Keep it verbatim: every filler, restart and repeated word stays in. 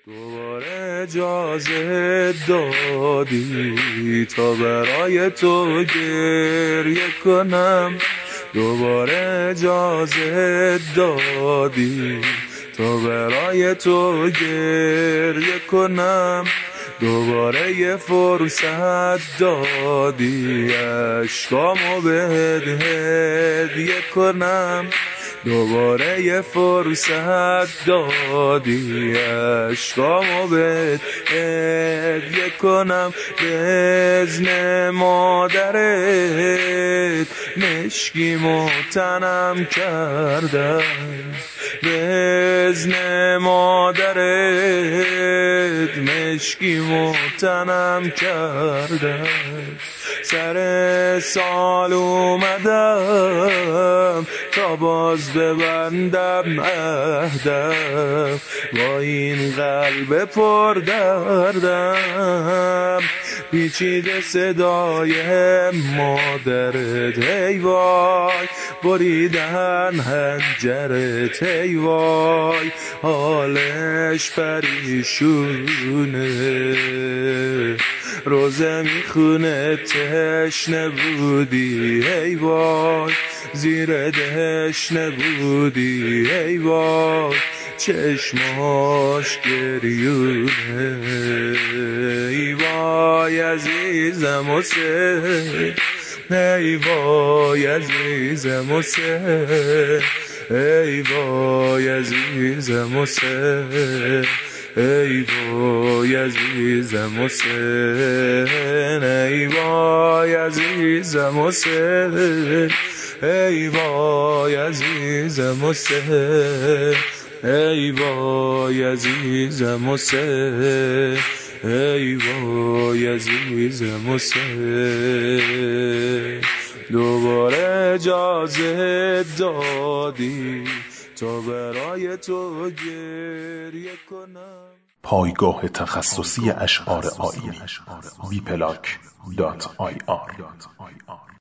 دوباره اجازه دادی تا برای تو گریه کنم، دوباره اجازه دادی تا برای تو گریه کنم، دوباره یه فرصت دادی عشقامو بهت هدیه کنم، دوباره یه فرصت دادی عشقامو بهت هدیه کنم. به اذن مادرت مشکیمو تنم کردم، به اذن مادرت مشکیمو تنم کردم. سر سال اومدم تا باز ببندم عهدم، با این قلب پر دردم پیچیده صدای مادرت ای وای، بریدن هنجرت ای وای، حالش پریشونه، روزه میخونه تشنه بودی ای وای، زیر دشنه بودی ای وای، چشماش گریونه ای وای عزیزم حسین، ای وای عزیزم حسین، ای وای عزیزم حسین، ای وای عزیزم حسین، ای وای عزیزم حسین، ای وای عزیزم حسین، ای وای عزیزم حسین، ای وای عزیزم حسین. دوباره اجازه دادی تا برای تو گریه کنم. پایگاه تخصصی اشعار آیینی بی پلاک دات آی آر